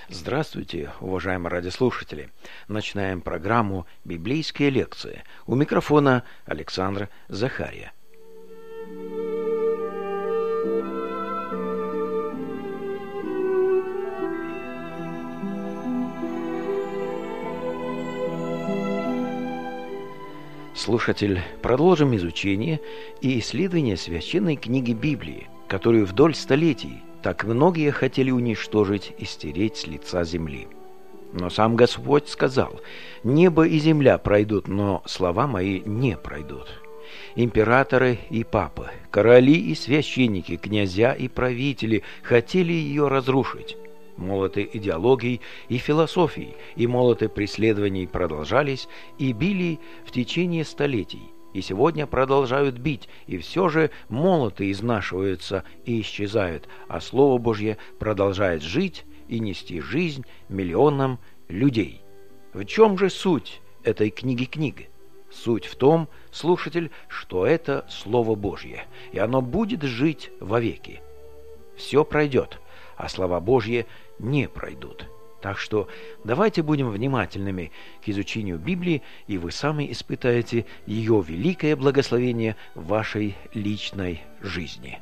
Здравствуйте, уважаемые радиослушатели! Начинаем программу «Библейские лекции». У микрофона Александр Захария. Слушатель, продолжим изучение и исследование священной книги Библии, которую вдоль столетий так многие хотели уничтожить и стереть с лица земли. Но сам Господь сказал: «Небо и земля пройдут, но слова мои не пройдут». Императоры и папы, короли и священники, князья и правители хотели ее разрушить. Молоты идеологий и философий и молоты преследований продолжались и били в течение столетий. И сегодня продолжают бить, и все же молоты изнашиваются и исчезают, а Слово Божье продолжает жить и нести жизнь миллионам людей. В чем же суть этой книги? Суть в том, слушатель, что это Слово Божье, и оно будет жить вовеки. Все пройдет, а слова Божьи не пройдут. Так что давайте будем внимательными к изучению Библии, и вы сами испытаете ее великое благословение в вашей личной жизни.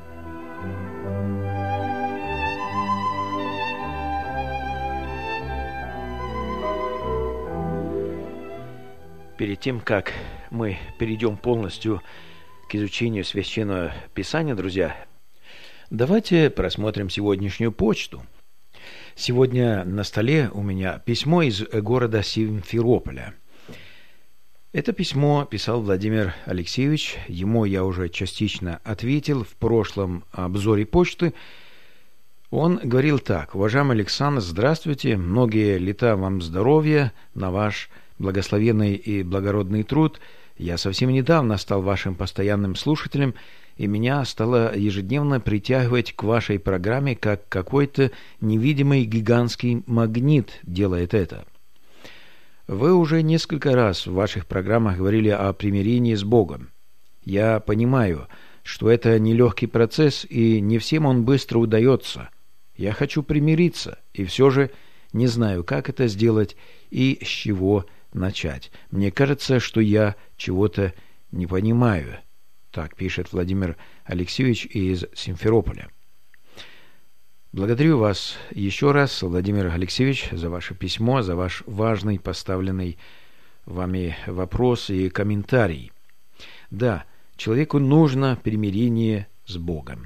Перед тем, как мы перейдем полностью к изучению Священного Писания, друзья, давайте просмотрим сегодняшнюю почту. Сегодня на столе у меня письмо из города Симферополя. Это письмо писал Владимир Алексеевич. Ему я уже частично ответил в прошлом обзоре почты. Он говорил так: «Уважаемый Александр, здравствуйте. Многие лета вам здоровья на ваш благословенный и благородный труд. Я совсем недавно стал вашим постоянным слушателем, и меня стало ежедневно притягивать к вашей программе, как какой-то невидимый гигантский магнит делает это. Вы уже несколько раз в ваших программах говорили о примирении с Богом. Я понимаю, что это нелегкий процесс, и не всем он быстро удается. Я хочу примириться, и все же не знаю, как это сделать и с чего начать. Мне кажется, что я чего-то не понимаю». Так пишет Владимир Алексеевич из Симферополя. Благодарю вас еще раз, Владимир Алексеевич, за ваше письмо, за ваш важный поставленный вами вопрос и комментарий. Да, человеку нужно примирение с Богом.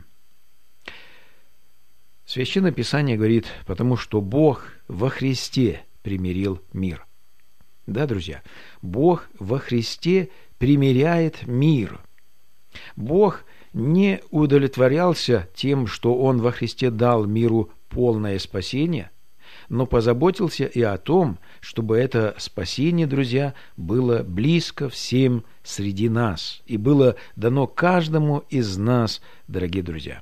Священное Писание говорит: «Потому что Бог во Христе примирил мир». Да, друзья, Бог во Христе примиряет мир. Бог не удовлетворялся тем, что Он во Христе дал миру полное спасение, но позаботился и о том, чтобы это спасение, друзья, было близко всем среди нас и было дано каждому из нас, дорогие друзья.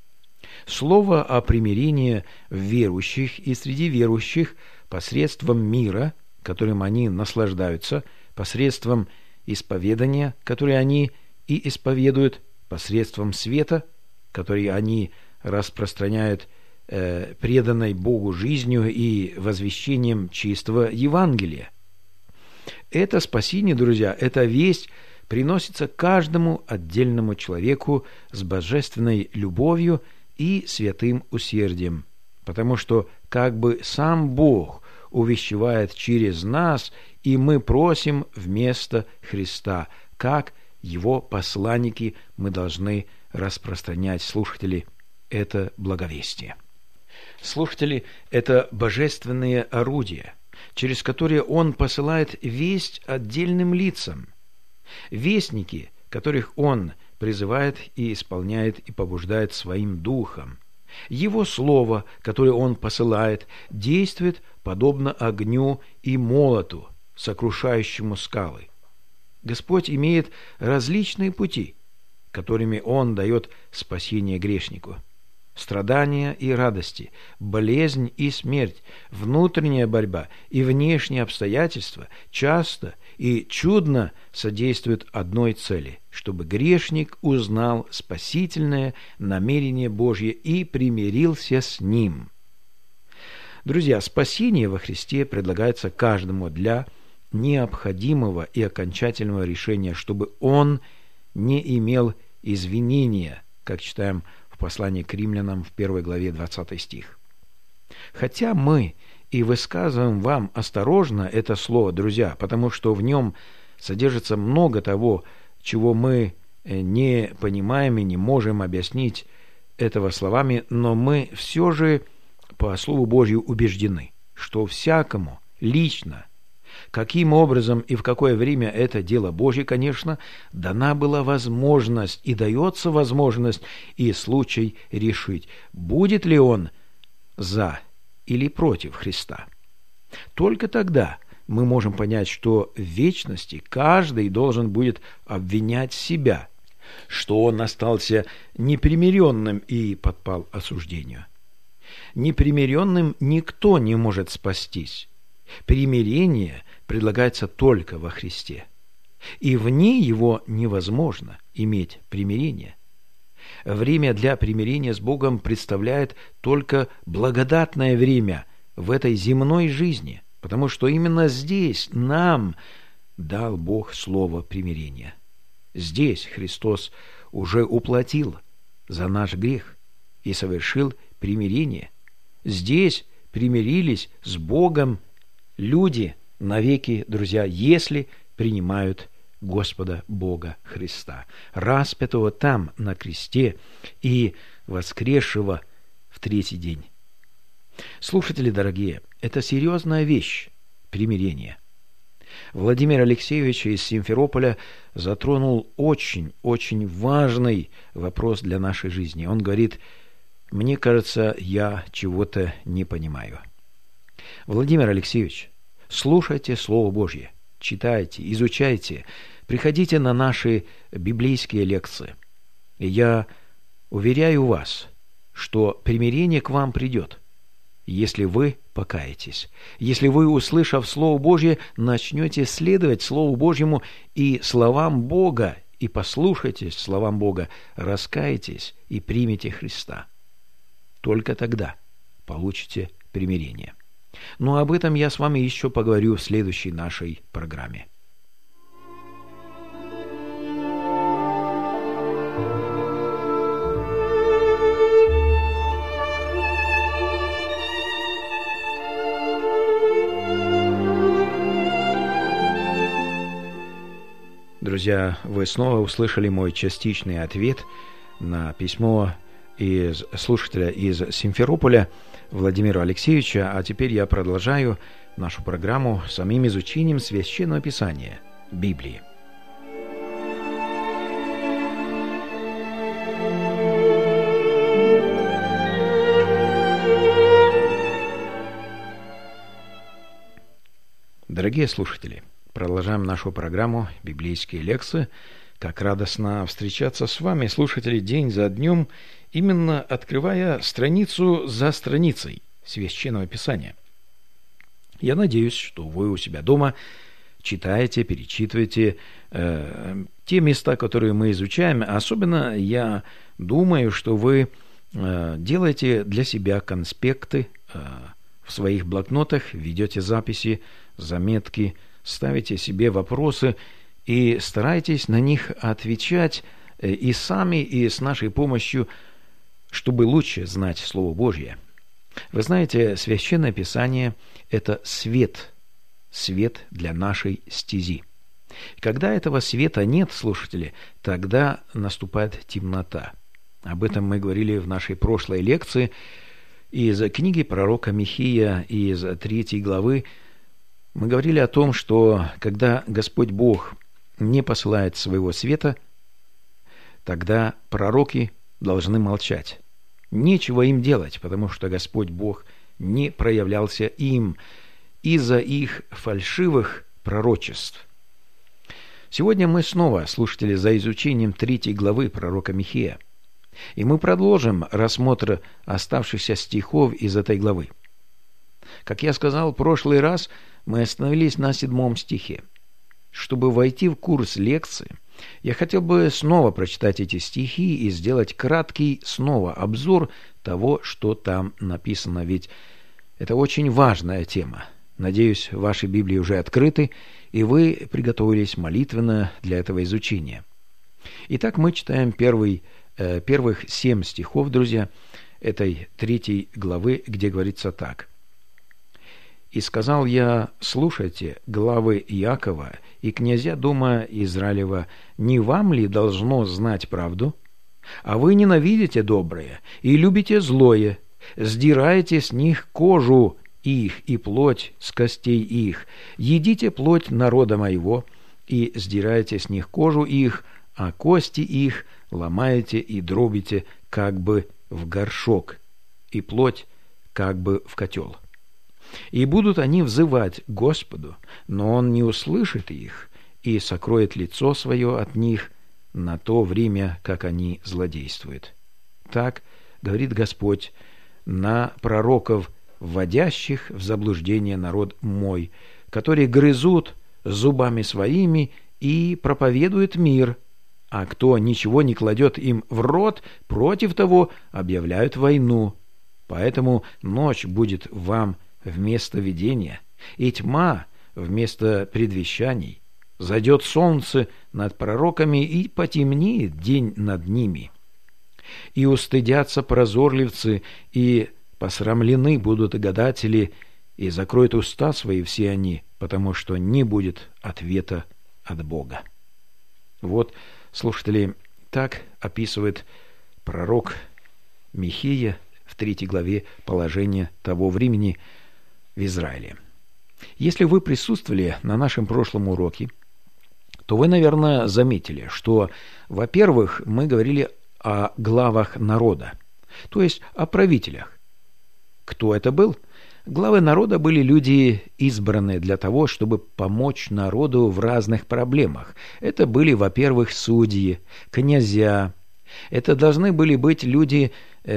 Слово о примирении в верующих и среди верующих посредством мира, которым они наслаждаются, посредством исповедания, которое они и исповедуют, посредством света, который они распространяют преданной Богу жизнью и возвещением чистого Евангелия. Это спасение, друзья, эта весть приносится каждому отдельному человеку с божественной любовью и святым усердием, потому что как бы сам Бог увещевает через нас, и мы просим вместо Христа, как Его посланники мы должны распространять, слушатели, это благовестие. Слушатели, это божественные орудия, через которые Он посылает весть отдельным лицам. Вестники, которых Он призывает и исполняет и побуждает своим духом. Его слово, которое Он посылает, действует подобно огню и молоту, сокрушающему скалы. Господь имеет различные пути, которыми Он дает спасение грешнику. Страдания и радости, болезнь и смерть, внутренняя борьба и внешние обстоятельства часто и чудно содействуют одной цели, чтобы грешник узнал спасительное намерение Божье и примирился с Ним. Друзья, спасение во Христе предлагается каждому для необходимого и окончательного решения, чтобы он не имел извинения, как читаем в послании к римлянам в 1 главе 20 стих. Хотя мы и высказываем вам осторожно это слово, друзья, потому что в нем содержится много того, чего мы не понимаем и не можем объяснить этого словами, но мы все же по Слову Божью убеждены, что всякому лично, каким образом и в какое время это дело Божье, конечно, дана была возможность и дается возможность и случай решить, будет ли он за или против Христа. Только тогда мы можем понять, что в вечности каждый должен будет обвинять себя, что он остался непримиренным и подпал осуждению. Непримиренным никто не может спастись. Примирение предлагается только во Христе, и вне его невозможно иметь примирение. Время для примирения с Богом представляет только благодатное время в этой земной жизни, потому что именно здесь нам дал Бог слово примирения. Здесь Христос уже уплатил за наш грех и совершил примирение. Здесь примирились с Богом люди навеки, друзья, если принимают Господа Бога Христа, распятого там на кресте и воскресшего в третий день. Слушатели дорогие, это серьезная вещь – примирение. Владимир Алексеевич из Симферополя затронул очень важный вопрос для нашей жизни. Он говорит: «Мне кажется, я чего-то не понимаю». Владимир Алексеевич, слушайте Слово Божье, читайте, изучайте, приходите на наши библейские лекции. И я уверяю вас, что примирение к вам придет, если вы покаетесь, если вы, услышав Слово Божье, начнете следовать Слову Божьему и словам Бога, и послушайтесь словам Бога, раскаетесь и примете Христа. Только тогда получите примирение. Но об этом я с вами еще поговорю в следующей нашей программе. Друзья, вы снова услышали мой частичный ответ на письмо из слушателя из Симферополя Владимира Алексеевича, а теперь я продолжаю нашу программу самим изучением Священного Писания, Библии. Дорогие слушатели, продолжаем нашу программу «Библейские лекции». Как радостно встречаться с вами, слушатели, день за днем, именно открывая страницу за страницей Священного Писания. Я надеюсь, что вы у себя дома читаете, перечитываете те места, которые мы изучаем. Особенно я думаю, что вы делаете для себя конспекты в своих блокнотах, ведете записи, заметки, ставите себе вопросы и старайтесь на них отвечать и сами, и с нашей помощью, чтобы лучше знать Слово Божье. Вы знаете, Священное Писание – это свет для нашей стези. Когда этого света нет, слушатели, тогда наступает темнота. Об этом мы говорили в нашей прошлой лекции. Из книги пророка Михея, из 3 главы, мы говорили о том, что когда Господь Бог не посылает своего света, тогда пророки должны молчать. Нечего им делать, потому что Господь Бог не проявлялся им из-за их фальшивых пророчеств. Сегодня мы снова, слушатели, за изучением 3 главы пророка Михея. И мы продолжим рассмотр оставшихся стихов из этой главы. Как я сказал в прошлый раз, мы остановились на 7 стихе. Чтобы войти в курс лекции, я хотел бы снова прочитать эти стихи и сделать краткий снова обзор того, что там написано. Ведь Это очень важная тема. Надеюсь, ваши Библии уже открыты, и вы приготовились молитвенно для этого изучения. Итак, мы читаем первых 7 стихов, друзья, этой 3 главы, где говорится так. «И сказал я, слушайте, главы Иакова и князья дома Израилева, не вам ли должно знать правду? А вы ненавидите доброе и любите злое, сдираете с них кожу их и плоть с костей их, едите плоть народа моего и сдираете с них кожу их, а кости их ломаете и дробите как бы в горшок, и плоть как бы в котел. И будут они взывать Господу, но Он не услышит их и сокроет лицо свое от них на то время, как они злодействуют. Так говорит Господь на пророков, вводящих в заблуждение народ мой, которые грызут зубами своими и проповедуют мир, а кто ничего не кладет им в рот, против того объявляют войну. Поэтому ночь будет вам вместо видения, и тьма вместо предвещаний. Зайдет солнце над пророками, и потемнеет день над ними. И устыдятся прозорливцы, и посрамлены будут гадатели, и закроют уста свои все они, потому что не будет ответа от Бога». Вот, слушатели, так описывает пророк Михея в 3 главе положение того времени в Израиле. Если вы присутствовали на нашем прошлом уроке, то вы, наверное, заметили, что, во-первых, мы говорили о главах народа, то есть о правителях. Кто это был? Главы народа были люди, избранные для того, чтобы помочь народу в разных проблемах. Это были, во-первых, судьи, князья. Это должны были быть люди,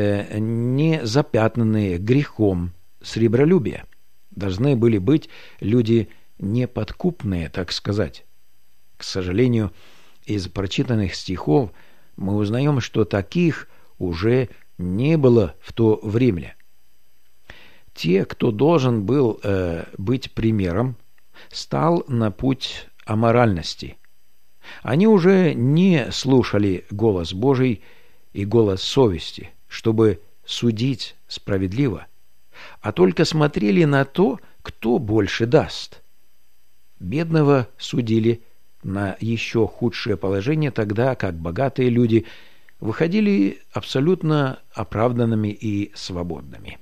не запятнанные грехом, сребролюбия. Должны были быть люди неподкупные, так сказать. К сожалению, из прочитанных стихов мы узнаем, что таких уже не было в то время. Те, кто должен был быть примером, стал на путь аморальности. Они уже не слушали голос Божий и голос совести, чтобы судить справедливо, а только смотрели на то, кто больше даст. Бедного судили на еще худшее положение, тогда как богатые люди выходили абсолютно оправданными и свободными.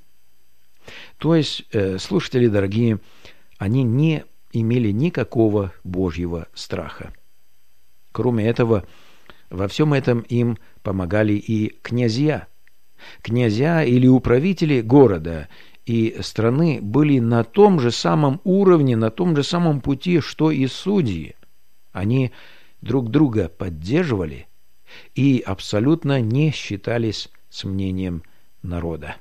То есть, слушатели дорогие, они не имели никакого Божьего страха. Кроме этого, во всем этом им помогали и князья. Князья или управители города и страны были на том же самом уровне, на том же самом пути, что и судьи. Они друг друга поддерживали и абсолютно не считались с мнением народа.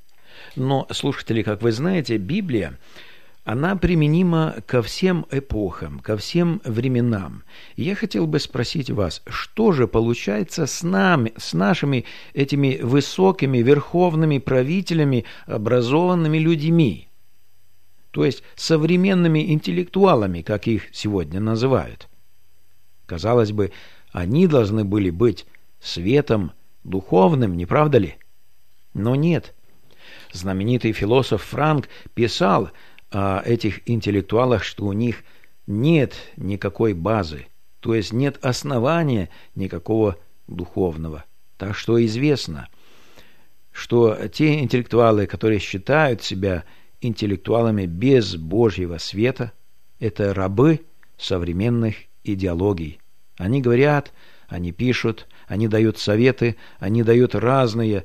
Но, слушатели, как вы знаете, Библия, она применима ко всем эпохам, ко всем временам. И я хотел бы спросить вас, что же получается с нами, с нашими этими высокими, верховными правителями, образованными людьми? То есть современными интеллектуалами, как их сегодня называют. Казалось бы, они должны были быть светом духовным, не правда ли? Но нет. Знаменитый философ Франк писал о этих интеллектуалах, что у них нет никакой базы, то есть нет основания никакого духовного. Так что известно, что те интеллектуалы, которые считают себя интеллектуалами без Божьего света, это рабы современных идеологий. Они говорят, они пишут, они дают советы, они дают разные,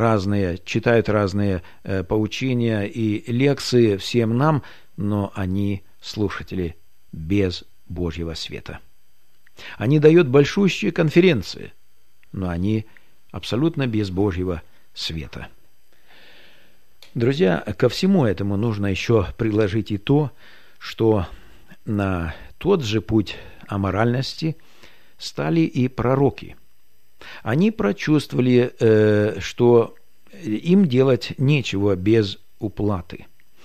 читают разные поучения и лекции всем нам, но они, слушатели, без Божьего света. Они дают большущие конференции, но они абсолютно без Божьего света. Друзья, ко всему этому нужно еще приложить и то, что на тот же путь аморальности стали и пророки. Они прочувствовали, что им делать нечего без уплаты.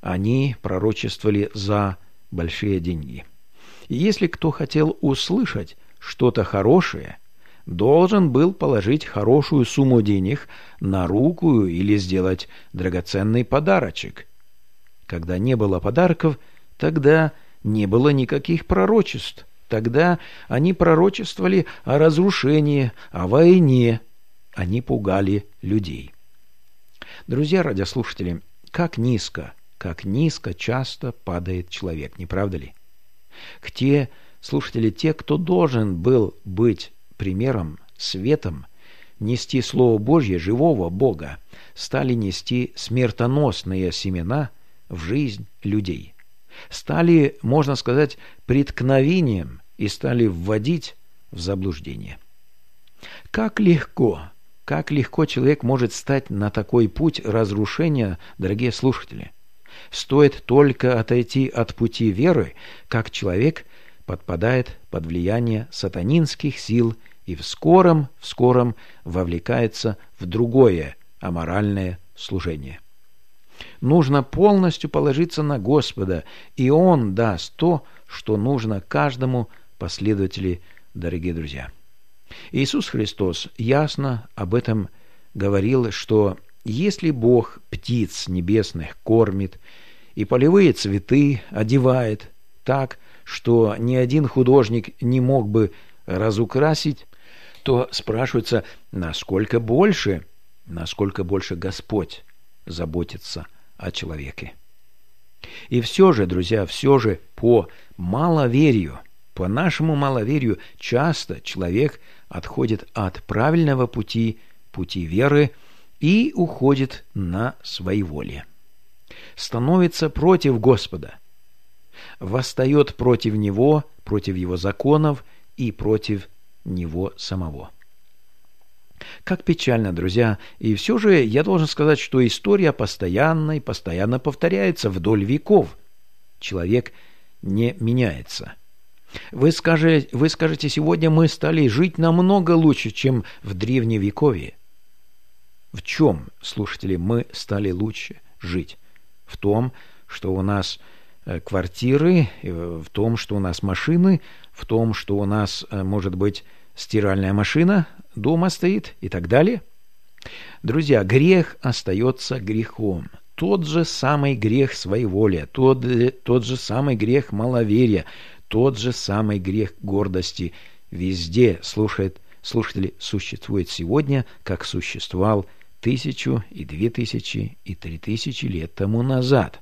они пророчествовали за большие деньги. И если кто хотел услышать что-то хорошее, должен был положить хорошую сумму денег на руку или сделать драгоценный подарочек. Когда не было подарков, тогда не было никаких пророчеств. Тогда они пророчествовали о разрушении, о войне. Они пугали людей. Друзья радиослушатели, как низко часто падает человек, не правда ли? Те, кто должен был быть примером, светом, нести Слово Божье, живого Бога, стали нести смертоносные семена в жизнь людей. Стали, можно сказать, преткновением и стали вводить в заблуждение. Как легко человек может стать на такой путь разрушения, дорогие слушатели. Стоит только отойти от пути веры, как человек подпадает под влияние сатанинских сил и в скором вовлекается в другое аморальное служение. Нужно полностью положиться на Господа, и Он даст то, что нужно каждому последователю, дорогие друзья. Иисус Христос ясно об этом говорил, что если Бог птиц небесных кормит и полевые цветы одевает так, что ни один художник не мог бы разукрасить, то спрашивается, насколько больше Господь заботится о человеке. И все же, друзья, по нашему маловерию, часто человек отходит от правильного пути веры и уходит на своеволие. Становится против Господа, восстает против Него, против Его законов и против Него самого. Как печально, друзья, и все же я должен сказать, что история постоянно повторяется вдоль веков. Человек не меняется. Вы скажете, сегодня мы стали жить намного лучше, чем в Древневековье. В чем, слушатели, мы стали лучше жить? В том, что у нас квартиры, в том, что у нас машины, в том, что у нас, может быть, стиральная машина дома стоит и так далее. Друзья, грех остается грехом. Тот же самый грех своеволия, тот же самый грех маловерия, тот же самый грех гордости везде, слушатели, существует сегодня, как существовал 1000, и 2000, и 3000 лет тому назад.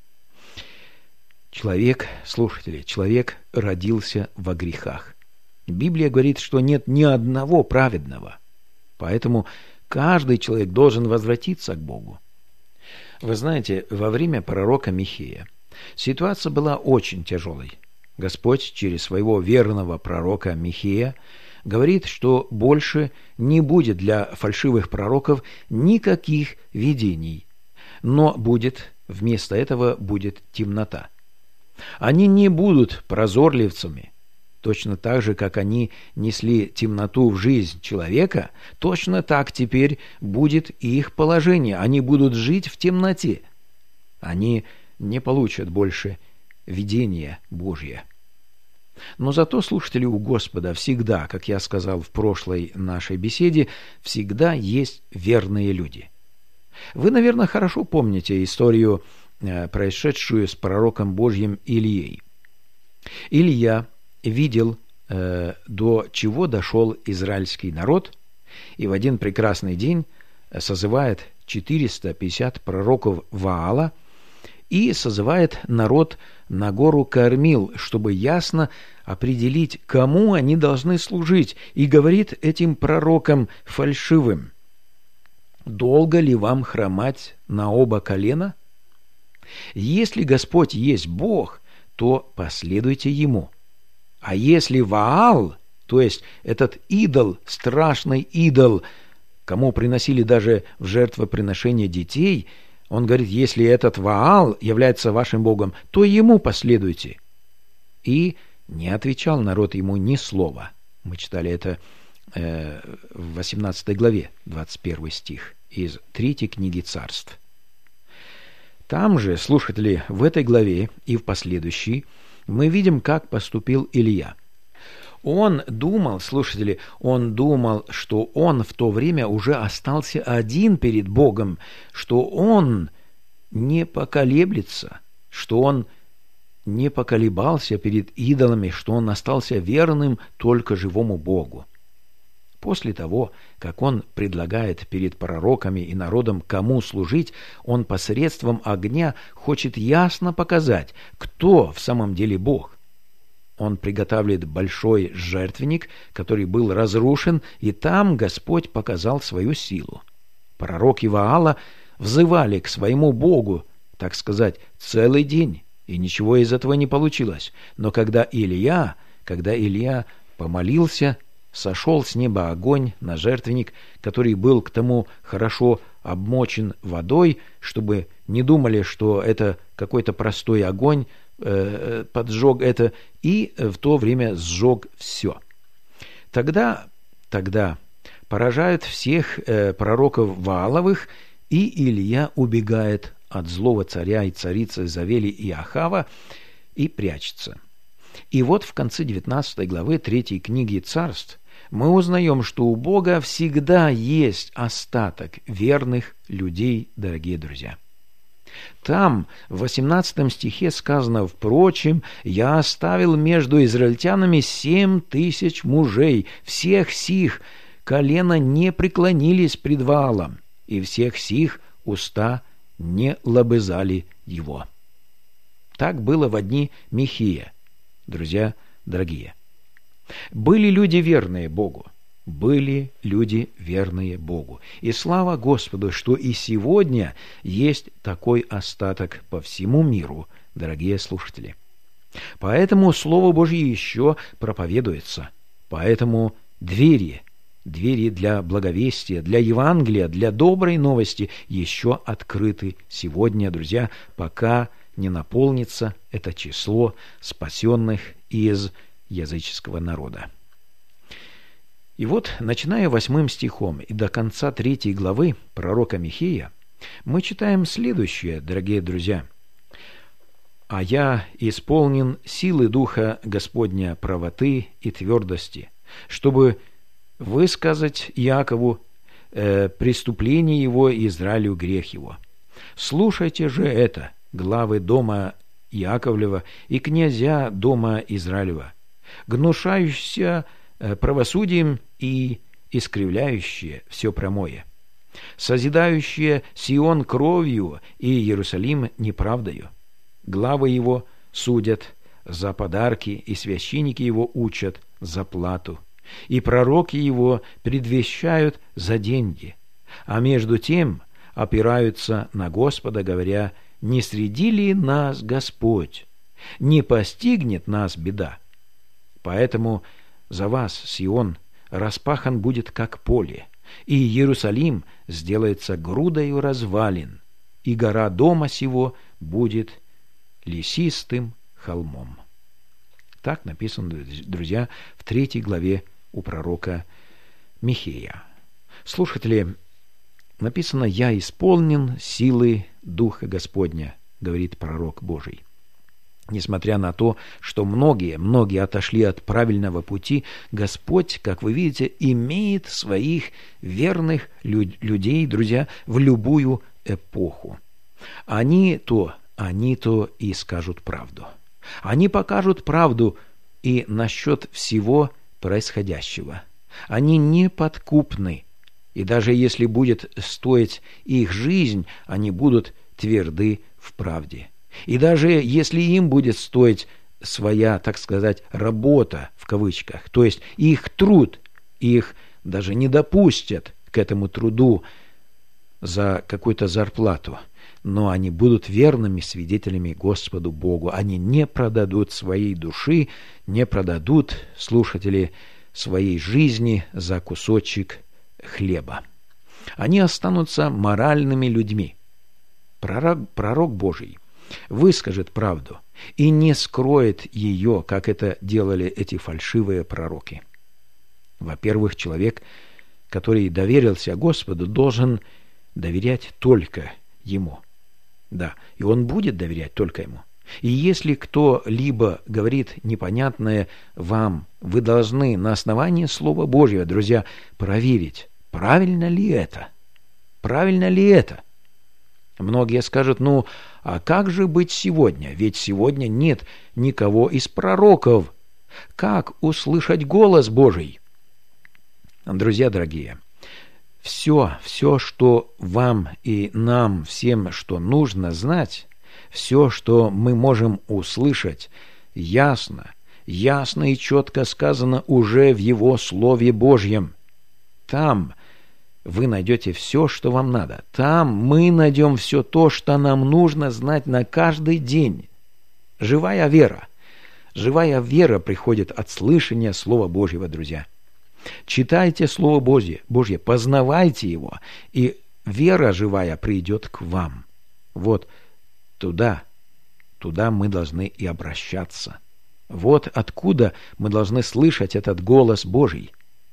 Человек родился во грехах. Библия говорит, что нет ни одного праведного. Поэтому каждый человек должен возвратиться к Богу. Вы знаете, во время пророка Михея ситуация была очень тяжелой. Господь через своего верного пророка Михея говорит, что больше не будет для фальшивых пророков никаких видений, но вместо этого будет темнота. Они не будут прозорливцами. Точно так же, как они несли темноту в жизнь человека, точно так теперь будет и их положение. Они будут жить в темноте. Они не получат больше видения Божье. Но зато, слушатели, у Господа всегда, как я сказал в прошлой нашей беседе, всегда есть верные люди. Вы, наверное, хорошо помните историю, происшедшую с пророком Божьим Илией. Илья видел, до чего дошел израильский народ, и в один прекрасный день созывает 450 пророков Ваала и созывает народ на гору Кармил, чтобы ясно определить, кому они должны служить, и говорит этим пророкам фальшивым: «Долго ли вам хромать на оба колена? Если Господь есть Бог, то последуйте Ему. А если Ваал, то есть этот идол, страшный идол, кому приносили даже в жертвоприношение детей, он говорит, если этот Ваал является вашим Богом, то ему последуйте». И не отвечал народ ему ни слова. Мы читали это в 18 главе, 21 стих, из 3 книги Царств. Там же, слушатели, в этой главе и в последующей, мы видим, как поступил Илья. Он думал, слушатели, что он в то время уже остался один перед Богом, что он не поколеблется, что он не поколебался перед идолами, что он остался верным только живому Богу. После того, как он предлагает перед пророками и народом, кому служить, он посредством огня хочет ясно показать, кто в самом деле Бог. Он приготавливает большой жертвенник, который был разрушен, и там Господь показал свою силу. Пророки Ваала взывали к своему Богу, так сказать, целый день, и ничего из этого не получилось. Но когда Илья помолился, сошел с неба огонь на жертвенник, который был к тому хорошо обмочен водой, чтобы не думали, что это какой-то простой огонь, поджег это, и в то время сжег все. Тогда поражают всех пророков Вааловых, и Илья убегает от злого царя и царицы Завели и Ахава и прячется. И вот в конце 19 главы 3 книги Царств мы узнаем, что у Бога всегда есть остаток верных людей, дорогие друзья. Там, в 18 стихе сказано: «Впрочем, я оставил между израильтянами 7000 мужей, всех сих колено не преклонились пред Ваалом, и всех сих уста не лобызали его». Так было во дни Михея, друзья дорогие. Были люди верные Богу. Были люди верные Богу. И слава Господу, что и сегодня есть такой остаток по всему миру, дорогие слушатели. Поэтому Слово Божье еще проповедуется. Поэтому двери для благовестия, для Евангелия, для доброй новости еще открыты сегодня, друзья, пока не наполнится это число спасенных из языческого народа. И вот, начиная 8 стихом и до конца 3 главы пророка Михея, мы читаем следующее, дорогие друзья. «А я исполнен силы Духа Господня правоты и твердости, чтобы высказать Якову преступление его и Израилю грех его. Слушайте же это, главы дома Яковлева и князья дома Израилева, гнушающиеся правосудием и искривляющие все прямое, созидающие Сион кровью и Иерусалим неправдою. Главы его судят за подарки, и священники его учат за плату, и пророки его предвещают за деньги, а между тем опираются на Господа, говоря: не среди ли нас Господь? Не постигнет нас беда? Поэтому за вас Сион распахан будет, как поле, и Иерусалим сделается грудою развалин, и гора дома сего будет лесистым холмом». Так написано, друзья, в 3 главе у пророка Михея. Слушатели, написано: «Я исполнен силы Духа Господня», говорит пророк Божий. Несмотря на то, что многие отошли от правильного пути, Господь, как вы видите, имеет своих верных людей, друзья, в любую эпоху. Они-то и скажут правду. Они покажут правду и насчет всего происходящего. Они неподкупны, и даже если будет стоить их жизнь, они будут тверды в правде. И даже если им будет стоить своя, так сказать, работа, в кавычках, то есть их труд, их даже не допустят к этому труду за какую-то зарплату, но они будут верными свидетелями Господу Богу. Они не продадут своей души, не продадут, слушатели, своей жизни за кусочек хлеба. Они останутся моральными людьми. Пророк Божий выскажет правду и не скроет ее, как это делали эти фальшивые пророки. Во-первых, человек, который доверился Господу, должен доверять только Ему. Да, и он будет доверять только ему. И если кто-либо говорит непонятное вам, вы должны на основании Слова Божьего, друзья, проверить, правильно ли это. Правильно ли это? Многие скажут, а как же быть сегодня? Ведь сегодня нет никого из пророков. Как услышать голос Божий? Друзья дорогие, все, что вам и нам всем, что нужно знать, все, что мы можем услышать, ясно и четко сказано уже в Его Слове Божьем. Там вы найдете все, что вам надо. Там мы найдем все то, что нам нужно знать на каждый день. Живая вера. Живая вера приходит от слышания Слова Божьего, друзья. Читайте Слово Божье, познавайте его, и вера живая придет к вам. Вот туда мы должны и обращаться. Вот откуда мы должны слышать этот голос Божий.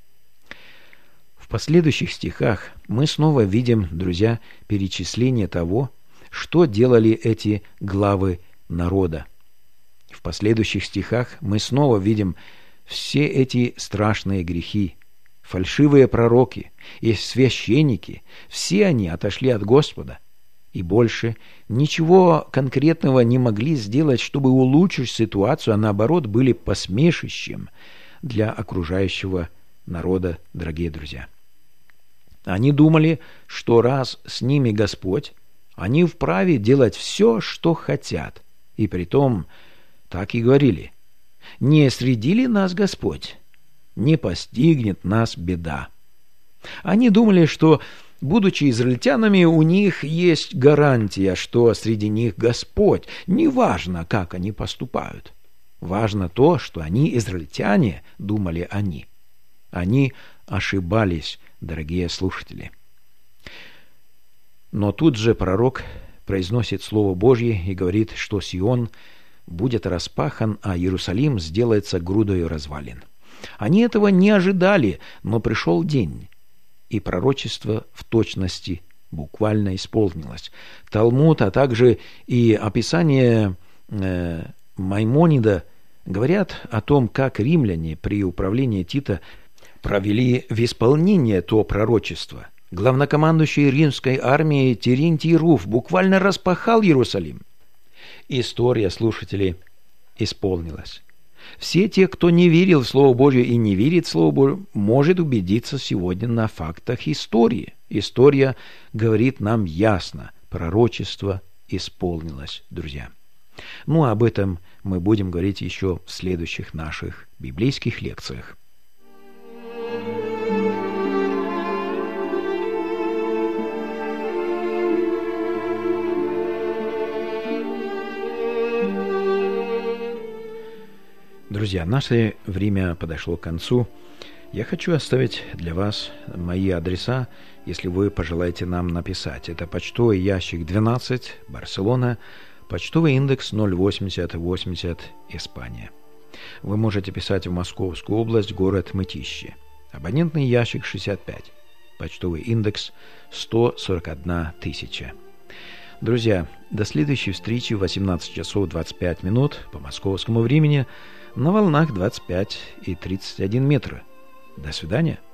В последующих стихах мы снова видим, друзья, перечисление того, что делали эти главы народа. В последующих стихах мы снова видим все эти страшные грехи. Фальшивые пророки и священники, все они отошли от Господа и больше ничего конкретного не могли сделать, чтобы улучшить ситуацию, а наоборот были посмешищем для окружающего народа, дорогие друзья. Они думали, что раз с ними Господь, они вправе делать все, что хотят. И притом так и говорили: «Не среди ли нас Господь? Не постигнет нас беда». Они думали, что, будучи израильтянами, у них есть гарантия, что среди них Господь. Неважно, как они поступают. Важно то, что они израильтяне, думали они. Они ошибались, дорогие слушатели. Но тут же пророк произносит Слово Божье и говорит, что Сион будет распахан, а Иерусалим сделается грудою развалин. Они этого не ожидали, но пришел день, и пророчество в точности буквально исполнилось. Талмуд, а также и описание Маймонида говорят о том, как римляне при управлении Тита провели в исполнение то пророчество. Главнокомандующий римской армией Терентий Руф буквально распахал Иерусалим. История, слушатели, исполнилась. Все те, кто не верил в Слово Божье и не верит в Слово Божье, может убедиться сегодня на фактах истории. История говорит нам ясно: пророчество исполнилось, друзья. Об этом мы будем говорить еще в следующих наших библейских лекциях. Друзья, наше время подошло к концу. Я хочу оставить для вас мои адреса, если вы пожелаете нам написать. Это почтовый ящик 12, Барселона, почтовый индекс 08080, Испания. Вы можете писать в Московскую область, город Мытищи. Абонентный ящик 65, почтовый индекс 141 тысяча. Друзья, до следующей встречи в 18 часов 25 минут по московскому времени на волнах 25 и 31 метра. До свидания.